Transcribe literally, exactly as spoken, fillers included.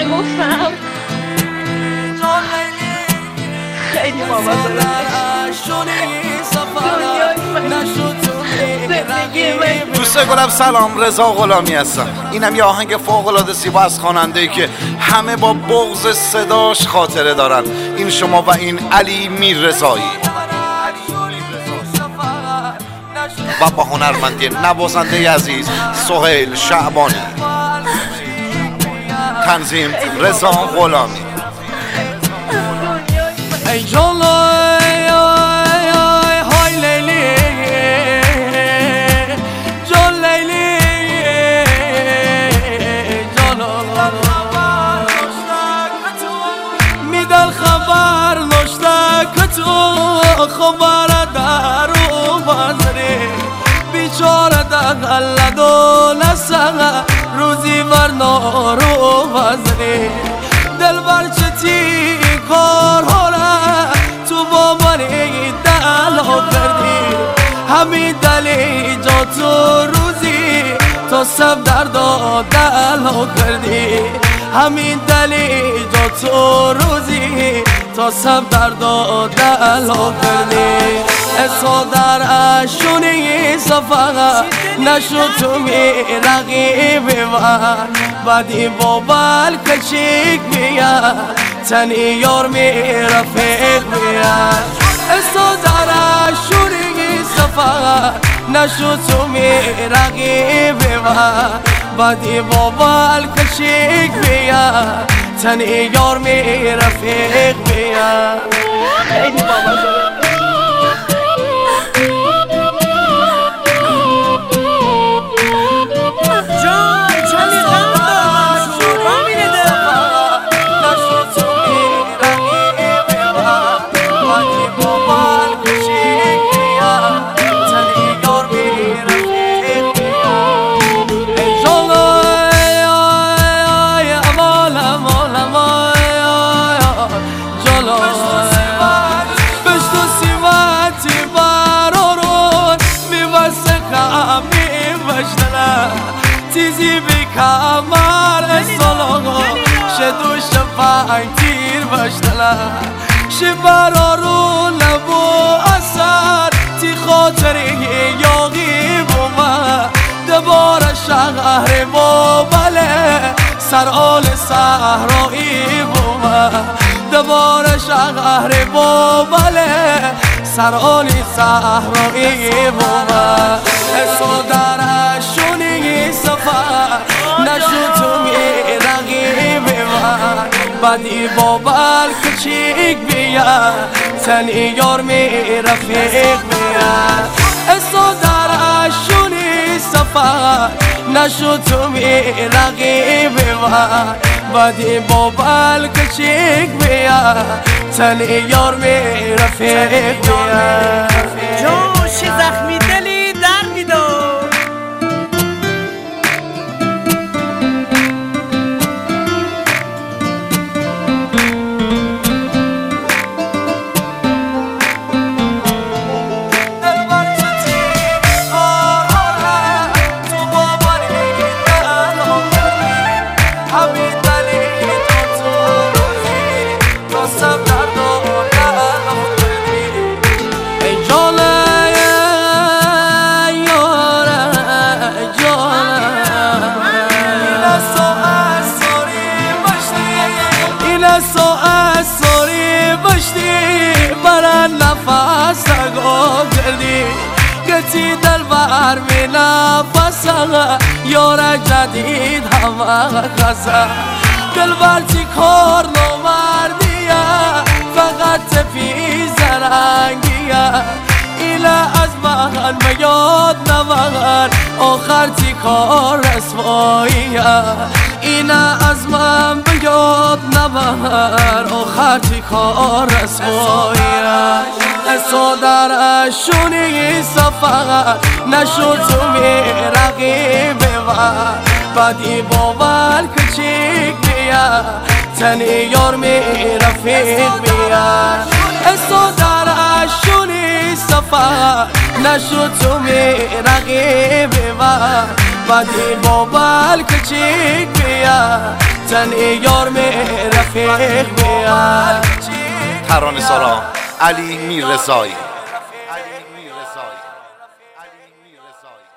گفتم خیلی بابا دوست گلم سلام، رضا غلامی هستم. اینم یه آهنگ فوق‌العاده زیبا از خواننده‌ای که همه با بغض صداش خاطره دارن. این شما و این علی میررضایی و با هنرمندی نوازنده عزیز سهیل شعبانی، تنظیم رضا غلامی. ای جان های لیلی جان لیلی جان میدل خبر نشته که تو خبر دارو بازری بیچاره دقل دونسته روزی بر نارو بازری دل بر چتی کار تو با منی دلو کردی همین دلی جا تو روزی تو سب درد و دلو کردی همین دلی جا تو روزی تو سب درد و دلو کردی اسو در اشونی صفحه نشو تو می رقیبی من بعدی با بل کچیک بیاد تنی یار می رفیق بیاد اسو در اشونی صفحه نشو تو می رقیبی من بعدی با بل کچیک بیاد تنی یار می رفیق بیاد. خیلی بابا تیزی بی کمر سلام شدوش پنج تیر بشتلا شبرا رو لبو اثر تی خاطری یاغی بوما دبار شهر با بله سرال صحرایی بوما دبار شهر با بله سرال صحرایی بوما اسو درشونی صفحه نشو تو می رقیبی من بعدی با بل کچیک بیاد تنی یار می رفیق بیاد اسو درشونی صفحه نشو تو می رقیبی من بعدی با بل کچیک بیاد تنی یار می رفیق بیاد. جوش زخمی دلی در میدار نفس نگاه کردی گتی دل بر می نفسه یار جدید همه خزه دل بر چی کار نمردیه فقط تفی زرنگیه ایله از من میاد نمغر آخر چی کار رسواییه اینه از من بیاد نمغر آخر چی کار رسواییه اسو در اشونی صفحه نشو تو می رقیبی من بعدی با بل کچیک بیاد تنی یار می رفیق بیاد اسو در اشونی صفحه نشو تو می رقیبی من بعدی با بل کچیک بیاد تن یار می رفیق بیار ترانه سارا علی میررضایی.